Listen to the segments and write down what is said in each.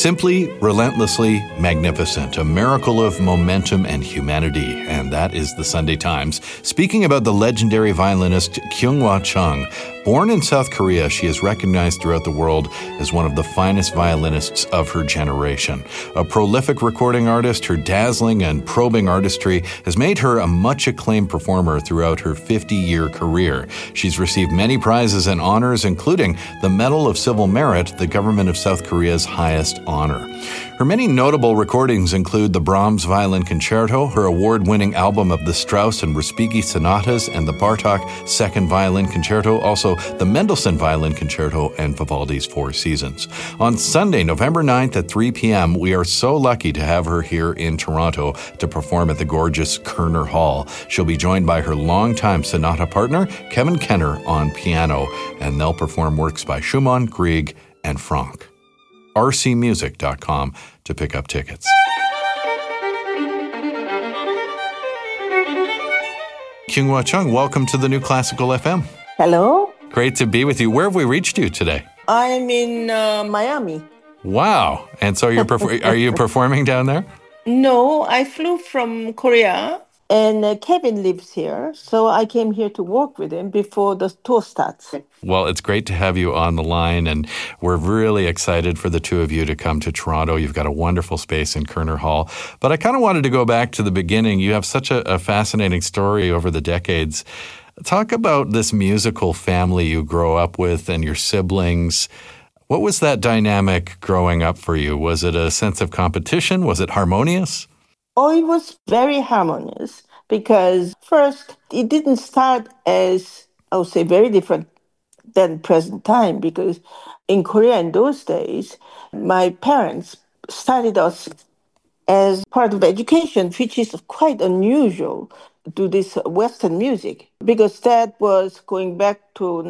Simply, relentlessly magnificent, a miracle of momentum and humanity. And that is the Sunday Times. Speaking about the legendary violinist Kyung-Hwa Chung. Born in South Korea, she is recognized throughout the world as one of the finest violinists of her generation. A prolific recording artist, her dazzling and probing artistry has made her a much acclaimed performer throughout her 50-year career. She's received many prizes and honors, including the Medal of Civil Merit, the government of South Korea's highest honor. Her many notable recordings include the Brahms Violin Concerto, her award-winning album of the Strauss and Respighi Sonatas, and the Bartók Second Violin Concerto, also the Mendelssohn Violin Concerto, and Vivaldi's Four Seasons. On Sunday, November 9th at 3 p.m., we are so lucky to have her here in Toronto to perform at the gorgeous Kerner Hall. She'll be joined by her longtime sonata partner, Kevin Kenner, on piano, and they'll perform works by Schumann, Grieg, and Franck. rcmusic.com to pick up tickets. Kyung-Hwa Chung, welcome to the New Classical FM. Hello. Great to be with you. Where have we reached you today? I'm in Miami. Wow. And so are you performing down there? No, I flew from Korea and Kevin lives here. So I came here to work with him before the tour starts. Well, it's great to have you on the line, and we're really excited for the two of you to come to Toronto. You've got a wonderful space in Kerner Hall. But I kind of wanted to go back to the beginning. You have such a fascinating story over the decades. Talk about this musical family you grow up with and your siblings. What was that dynamic growing up for you? Was it a sense of competition? Was it harmonious? Oh, it was very harmonious because first, it didn't start as, I would say, very different than present time, because in Korea in those days, my parents started us as part of education, which is quite unusual to this Western music, because that was going back to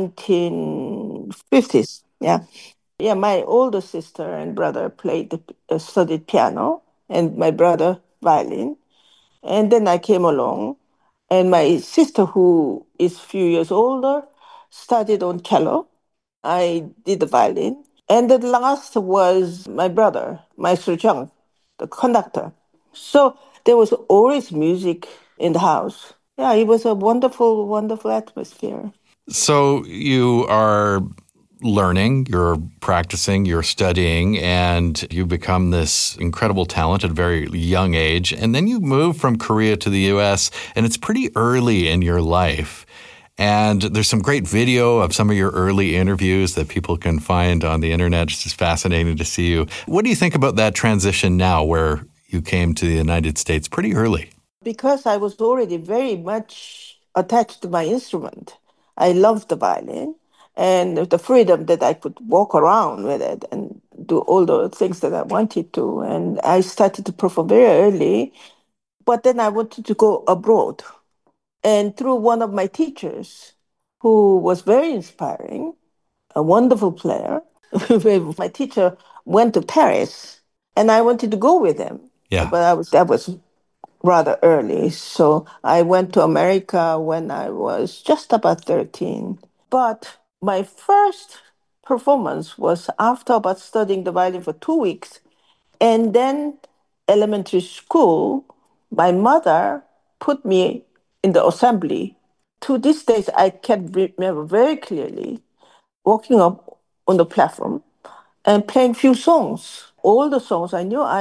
1950s. Yeah, my older sister and brother studied piano, and my brother violin. And then I came along, and my sister, who is a few years older, studied on cello. I did the violin. And the last was my brother, Maestro Chung, the conductor. So there was always music in the house. Yeah, it was a wonderful, wonderful atmosphere. So you are learning, you're practicing, you're studying, and you become this incredible talent at a very young age. And then you move from Korea to the U.S., and it's pretty early in your life. And there's some great video of some of your early interviews that people can find on the internet. It's just fascinating to see you. What do you think about that transition now, where you came to the United States pretty early? Because I was already very much attached to my instrument. I loved the violin and the freedom that I could walk around with it and do all the things that I wanted to. And I started to perform very early, but then I wanted to go abroad. And through one of my teachers, who was very inspiring, a wonderful player, my teacher went to Paris, and I wanted to go with him. Yeah. But that was rather early. So I went to America when I was just about 13. But my first performance was after about studying the violin for 2 weeks. And then elementary school, my mother put me in the assembly. To this day, I can remember very clearly walking up on the platform and playing few songs. All the songs I knew,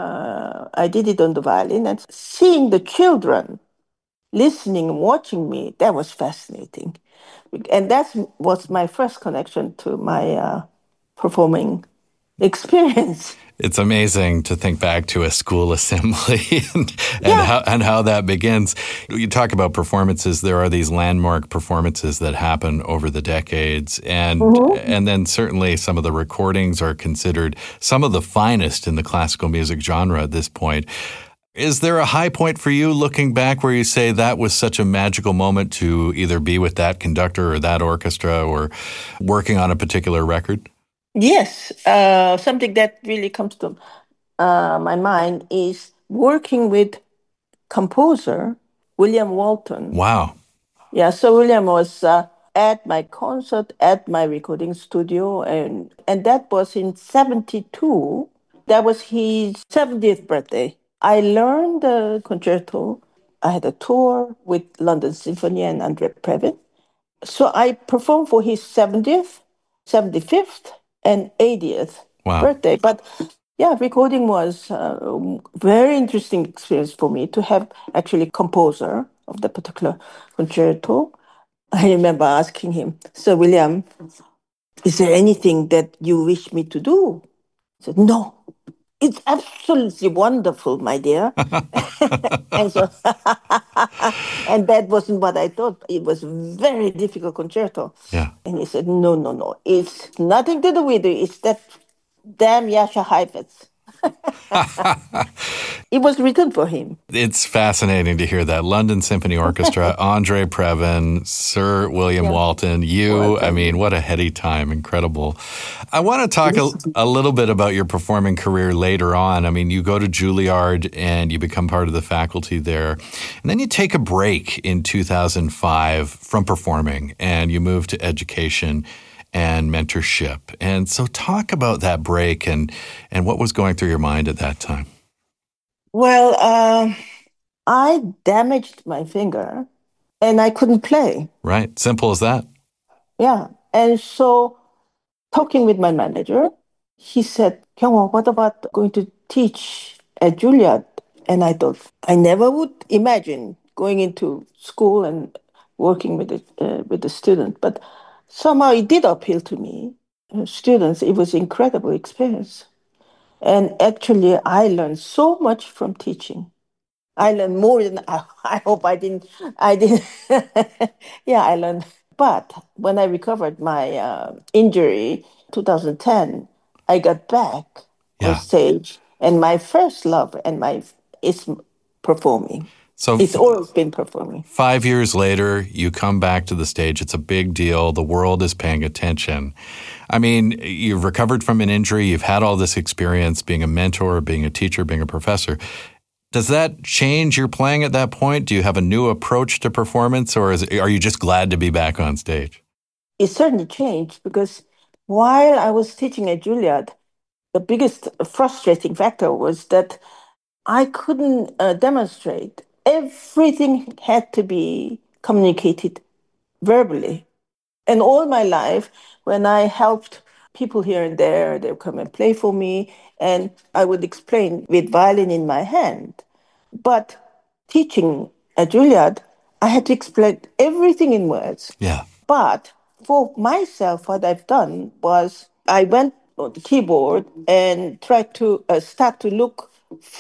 I did it on the violin, and seeing the children listening and watching me, that was fascinating. And that was my first connection to my performing experience. It's amazing to think back to a school assembly and how that begins. You talk about performances. There are these landmark performances that happen over the decades. And then certainly some of the recordings are considered some of the finest in the classical music genre at this point. Is there a high point for you looking back where you say that was such a magical moment to either be with that conductor or that orchestra or working on a particular record? Yes, something that really comes to my mind is working with composer William Walton. Wow. Yeah, so William was at my concert, at my recording studio, and that was in 72. That was his 70th birthday. I learned the concerto. I had a tour with London Symphony and Andre Previn. So I performed for his 70th, 75th, and 80th Wow. birthday. But yeah, recording was a very interesting experience for me to have actually composer of the particular concerto. I remember asking him, Sir William, is there anything that you wish me to do? He said, no, it's absolutely wonderful, my dear. And so, and that wasn't what I thought. It was very difficult concerto. Yeah. And he said, no, no, no. It's nothing to do with it. It's that damn Yasha Heifetz. It was written for him. It's fascinating to hear that. London Symphony Orchestra, Andre Previn, Sir William Yeah. Walton, I mean, what a heady time. Incredible. I want to talk Yes. a little bit about your performing career later on. I mean, you go to Juilliard and you become part of the faculty there. And then you take a break in 2005 from performing and you move to education and mentorship. And so talk about that break and what was going through your mind at that time. Well, I damaged my finger and I couldn't play. Right? Simple as that. Yeah. And so, talking with my manager, he said, Kyungho, what about going to teach at Juilliard? And I thought, I never would imagine going into school and working with the student. But somehow it did appeal to me. Students, it was incredible experience. And actually, I learned so much from teaching. I learned more than I hope I didn't. I didn't. Yeah, I learned. But when I recovered my injury, 2010, I got back on Yeah. stage, and my first love and my is performing. So It's always been performing. 5 years later, you come back to the stage. It's a big deal. The world is paying attention. I mean, you've recovered from an injury. You've had all this experience being a mentor, being a teacher, being a professor. Does that change your playing at that point? Do you have a new approach to performance, or are you just glad to be back on stage? It certainly changed because while I was teaching at Juilliard, the biggest frustrating factor was that I couldn't demonstrate. Everything had to be communicated verbally. And all my life, when I helped people here and there, they would come and play for me, and I would explain with violin in my hand. But teaching at Juilliard, I had to explain everything in words. Yeah. But for myself, what I've done was I went on the keyboard and tried to start to look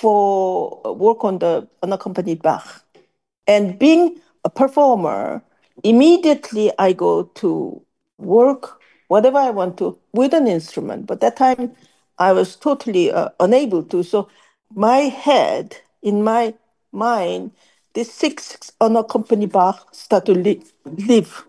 for work on the unaccompanied Bach. And being a performer, immediately I go to work, whatever I want to, with an instrument. But that time I was totally unable to. So my head, in my mind, this six unaccompanied Bach start to live.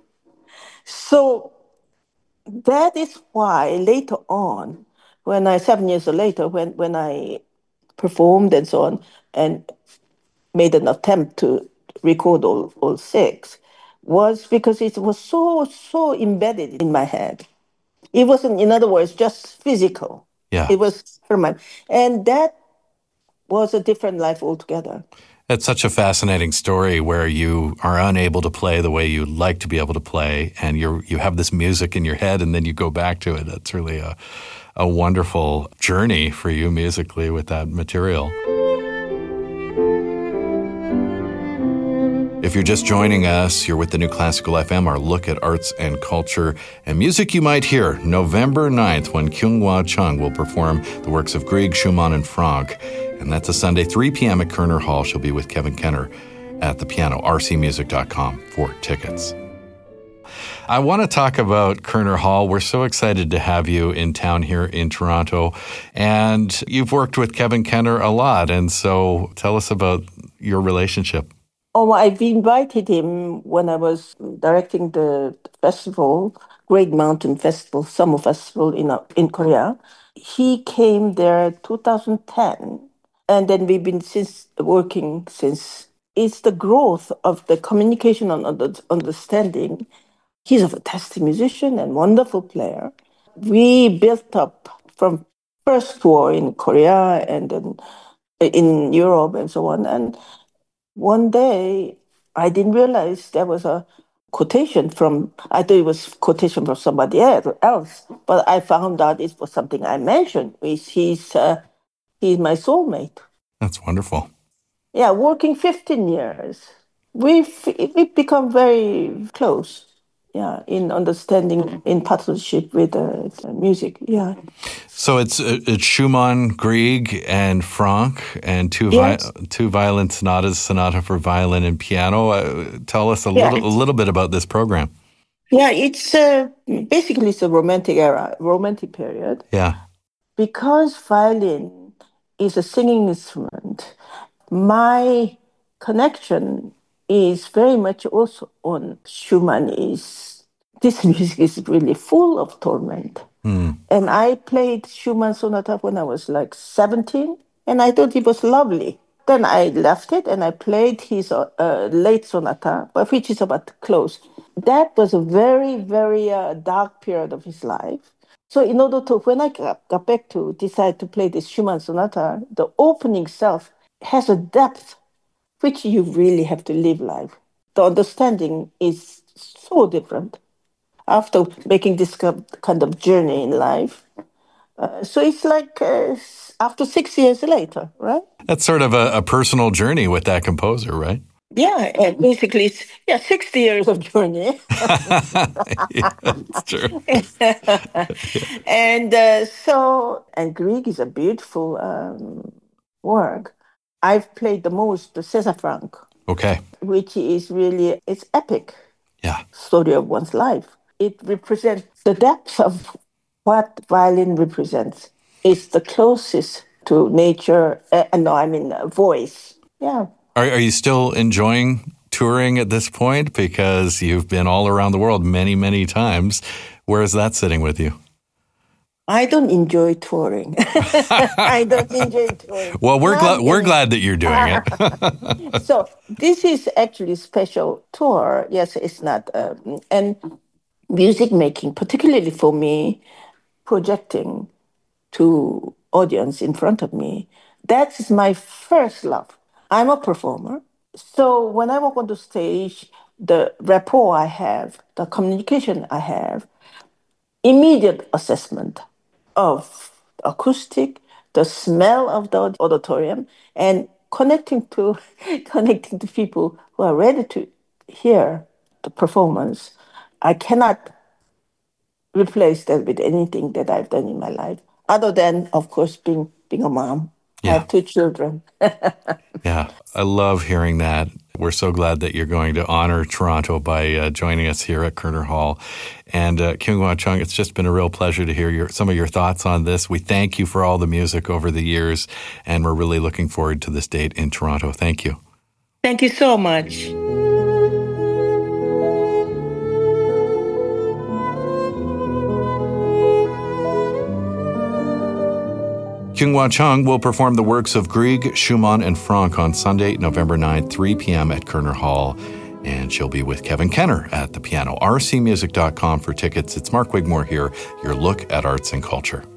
So that is why later on, 7 years later, when I performed and so on, and made an attempt to record all six, was because it was so embedded in my head. It wasn't, in other words, just physical. Yeah. It was permanent. And that was a different life altogether. It's such a fascinating story where you are unable to play the way you like to be able to play, and you have this music in your head, and then you go back to it. It's really a wonderful journey for you musically with that material. If you're just joining us, you're with the New Classical FM, our look at arts and culture and music you might hear November 9th when Kyung-Wha Chung will perform the works of Grieg, Schumann, and Franck. And that's a Sunday, 3 p.m. at Kerner Hall. She'll be with Kevin Kenner at the piano, rcmusic.com for tickets. I want to talk about Kerner Hall. We're so excited to have you in town here in Toronto. And you've worked with Kevin Kenner a lot. And so tell us about your relationship. Oh, I've invited him when I was directing the festival, Great Mountain Festival, Summer Festival in Korea. He came there 2010, and then we've been working since. It's the growth of the communication and understanding He's a fantastic musician and wonderful player. We built up from first tour in Korea and then in Europe and so on. And one day, I didn't realize there was a quotation from, I thought it was quotation from somebody else, but I found out it was something I mentioned. He's my soulmate. That's wonderful. Yeah, working 15 years. We've become very close. Yeah, in understanding, in partnership with music. Yeah. So it's Schumann, Grieg, and Franck, and Yes. two violin sonatas, sonata for violin and piano. Tell us a Yeah. little bit about this program. Yeah, it's basically it's a romantic era, romantic period. Yeah. Because violin is a singing instrument, my connection is very much also on Schumann. Is this music is really full of torment. And I played Schumann sonata when I was like 17, and I thought it was lovely. Then I left it and I played his late sonata, but which is about close. That was a very, very dark period of his life. So in order to, when I got back to decide to play this Schumann sonata, the opening itself has a depth which you really have to live life. The understanding is so different after making this kind of journey in life. So it's like after 6 years later, right? That's sort of a personal journey with that composer, right? Yeah, and basically, it's, yeah, 60 years of journey. Yeah, that's true. And and Grieg is a beautiful work. I've played the most the César Franck, Okay. which is really, it's epic Yeah. story of one's life. It represents the depth of what violin represents. It's the closest to nature. No, I mean voice. Yeah. Are you still enjoying touring at this point? Because you've been all around the world many, many times. Where is that sitting with you? I don't enjoy touring. I don't enjoy touring. Well, we're glad that you're doing it. So this is actually special tour. Yes, it's not. And music making, particularly for me, projecting to audience in front of me, that is my first love. I'm a performer. So when I walk on the stage, the rapport I have, the communication I have, immediate assessment of acoustic, the smell of the auditorium, and connecting to connecting to people who are ready to hear the performance. I cannot replace that with anything that I've done in my life, other than, of course, being a mom. I Yeah. have two children. Yeah. I love hearing that. We're so glad that you're going to honor Toronto by joining us here at Koerner Hall. And Kyung-Wha Chung, it's just been a real pleasure to hear some of your thoughts on this. We thank you for all the music over the years, and we're really looking forward to this date in Toronto. Thank you. Thank you so much. Kyung-Wha Chung will perform the works of Grieg, Schumann, and Franck on Sunday, November 9th, 3 p.m. at Koerner Hall. And she'll be with Kevin Kenner at the piano. rcmusic.com for tickets. It's Mark Wigmore here, your look at arts and culture.